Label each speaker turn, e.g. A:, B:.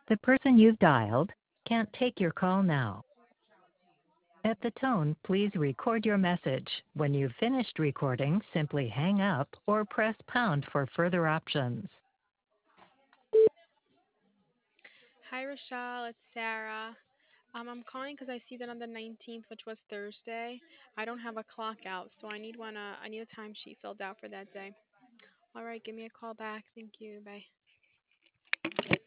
A: The person you've dialed can't take your call now. At the tone, please record your message. When you've finished recording, simply hang up or press pound for further options.
B: Hi, Rochelle. It's Sarah. I'm calling because I see that on the 19th, which was Thursday, I don't have a clock out, so I need one. I need a timesheet filled out for that day. All right, give me a call back. Thank you. Bye.